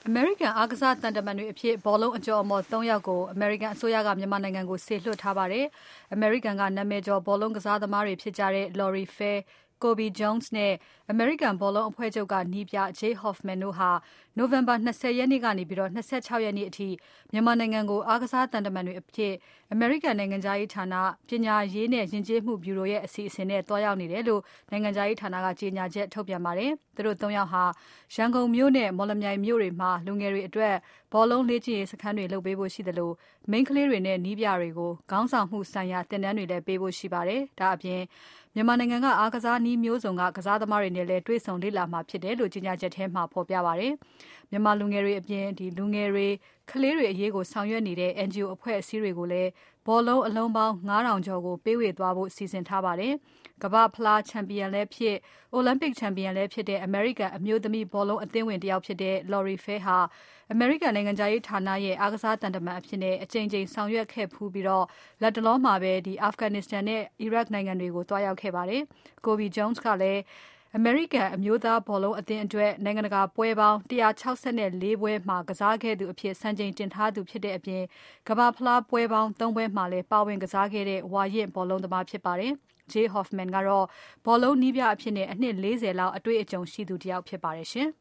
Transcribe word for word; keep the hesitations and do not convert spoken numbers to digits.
American အားကစားတန်တမန်တွေအဖြစ်ဘောလုံးအကျော်အမော်သုံးယောက်ကို American အစိုးရကမြန်မာနိုင်ငံကိုစေလွှတ်ထားပါတယ်။ American ကနာမည်ကျော်ဘောလုံးကစားသမားတွေဖြစ်ကြတဲ့ Lawrie Fair, Kobe Jones နဲ့ American ဘောလုံးအဖွဲ့ချုပ်ကနည်းပြ Jay Hoffman တို့ဟာ November ၂၀ ရက်နေ့ကနေ၂၆ ရက်နေ့အထိမြန်မာနိုင်ငံကို အားကစားသံတမန်တွေအဖြစ် American နိုင်ငံခြားရေးဌာန ပညာရေးနဲ့ယဉ်ကျေးမှုဗျူရိုရဲ့အစီအစဉ်နဲ့သွားရောက်နေတယ်လို့နိုင်ငံခြားရေးဌာနကကြေညာချက်ထုတ်ပြန်ပါတယ်။ သူတို့ သုံး ယောက်ဟာ ရန်ကုန်မြို့နဲ့မော်လမြိုင်မြို့တွေမှာလူငယ်တွေအတွက်ဘောလုံးလေ့ကျင့်ရေးစခန်းတွေလုပ်ပေးဖို့ရှိသလို မိန်းကလေးတွေနဲ့နည်းပြတွေကိုခေါင်းဆောင်မှုဆိုင်ရာသင်တန်းတွေလည်းပေးဖို့ရှိပါတယ်။ ဒါ့အပြင်မြန်မာနိုင်ငံကအားကစားနည်းမျိုးစုံကကစားသမားတွေနဲ့လည်းတွေ့ဆုံလေ့လာမှာဖြစ်တယ်လို့ကြေညာချက်ထဲမှာဖော်ပြပါတယ်။ မြန်မာလူငယ်တွေအပြင် လူငယ်တွေကလေးတွေအရေးကိုဆောင်ရွက်နေတဲ့ N G O အဖွဲ့အစည်းတွေကိုလည်းဘောလုံးအလုံးပေါင်း ၅ ထောင်ကျော်ကိုပေးဝေသွားဖို့စီစဉ်ထားပါတယ်။ ကမ္ဘာ့ဖလားချန်ပီယံလည်းဖြစ် Olympic ချန်ပီယံလည်းဖြစ်တဲ့ American အမျိုးသမီးဘောလုံးအသင်းဝင်တယောက်ဖြစ်တဲ့ Lawrie Fair ဟာ American နိုင်ငံခြားရေးဌာနရဲ့အားကစားသံတမန်အဖြစ်အကြိမ်ကြိမ်ဆောင်ရွက်ခဲ့ဖူးပြီးလတ်တလောမှာပဲ Afghanistan နဲ့ Iraq နိုင်ငံတွေကိုသွားရောက်ခဲ့ပါတယ်။ Kobe Jones ကလည်း American အမျိုးသားဘောလုံးအသင်းအတွက် နိုင်ငံတကာပွဲပေါင်း ၁၆၄ ပွဲမှာကစားခဲ့သူအဖြစ်စံချိန်တင်ထားသူဖြစ်တဲ့အပြင် ကမ္ဘာ့ဖလားပွဲပေါင်း ၃ ပွဲမှာလည်းပါဝင်ကစားခဲ့တဲ့ဝါရင့်ဘောလုံးသမားဖြစ်ပါတယ်။ Jay Hoffman ကတော့ဘောလုံးနည်းပြအဖြစ် အနှစ် ၄၀ လောက်အတွေ့အကြုံရှိသူတယောက်ဖြစ်ပါတယ်ရှင်